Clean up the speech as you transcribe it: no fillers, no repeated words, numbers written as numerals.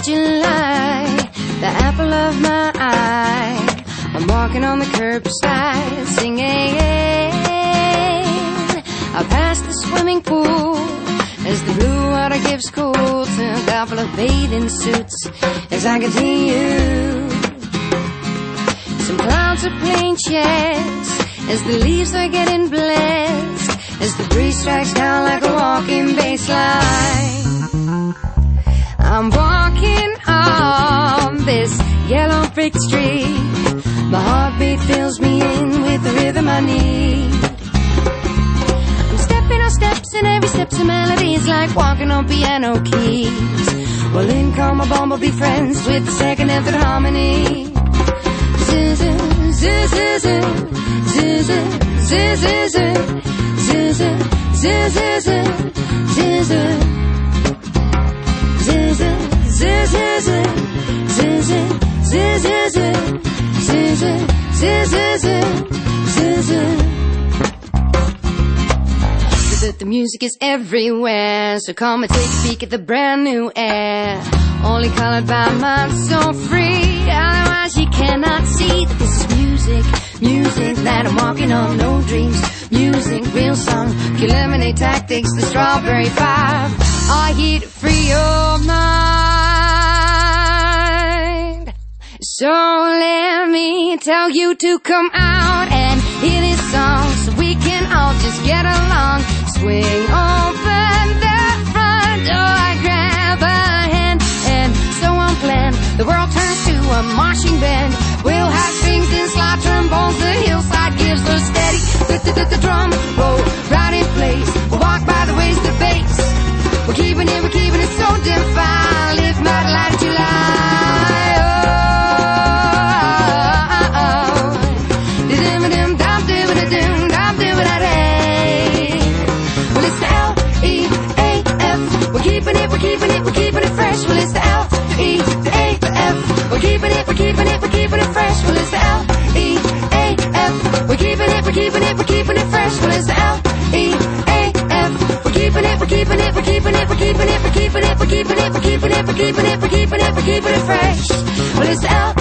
of July, the apple of my eye. I'm walking on the curbside, singing. I pass the swimming pool as the blue water gives cool to a couple of bathing suits as I continue. Some clouds are playing chess as the leaves are getting blessed, as the breeze strikes down like a walking bass line. I'm walking on this yellow brick street. My heartbeat fills me in with the rhythm I need. I'm stepping on steps and every step's a melody. It's like walking on piano keys. Well, in come my bumblebee friends with the second and third harmony. Zizz, zizz, zizz, zizz, zizz, zizz, zizz, zizz, zizz, the music is everywhere, so come and take a peek at the brand new air. Only colored by mind so free, otherwise you cannot see that this is music. Music that I'm walking on, no dreams. Music, real song, eliminate tactics, the strawberry five. I heat free your mind. So let me tell you to come out and hear this song, so we can all just get along. Swing open the front door, grab a hand, and so unplanned, the world turns to a marching band. We'll have strings and slide trombones, the hillside gives us steady. The drum roll right in place. We'll walk by the ways the bass. We're keeping it so damn fine. Live my light of July. Well, it's the L-E-A-F. We're keeping it fresh. Well, it's the L-E-A-F. We're keeping it fresh. Well, it's the L-E-A-F. We're keeping it fresh. Well, it's the L-E-A-F. We're keeping it fresh. Well, it's the L